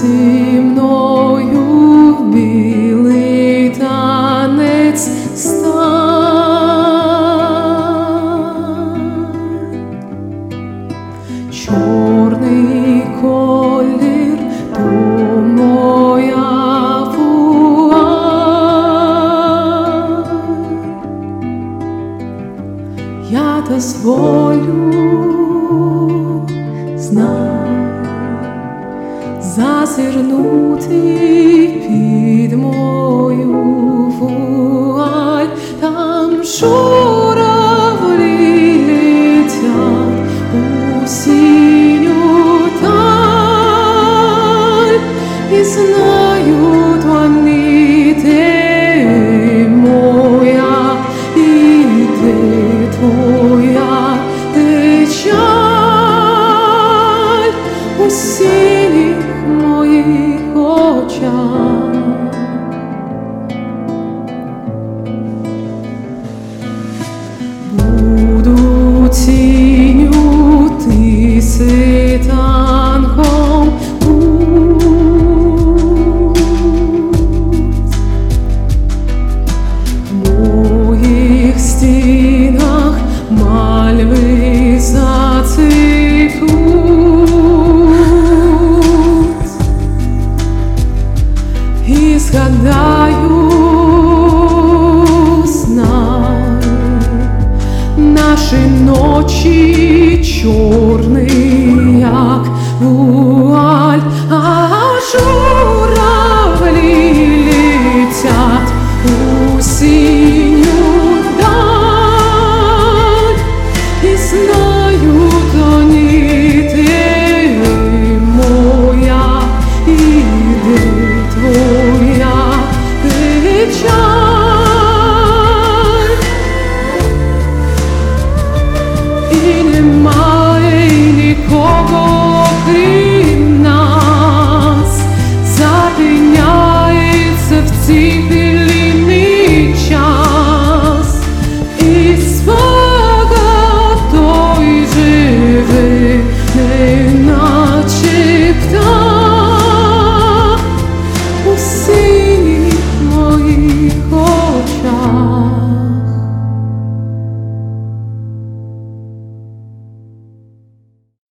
зі мною в білий танець стань. Чорний колір то моя вуаль. Я дозволю, знай, зазирнути під мою вуаль. Там журавлі летять у синю даль, і знають вони, де моя і де твоя печаль у синіх моїх очах. Буду тінню, ти світанком будь. В моїх стінах мальви зацвітуть, і згадаю, знай, наші ночі чорні, як вуаль.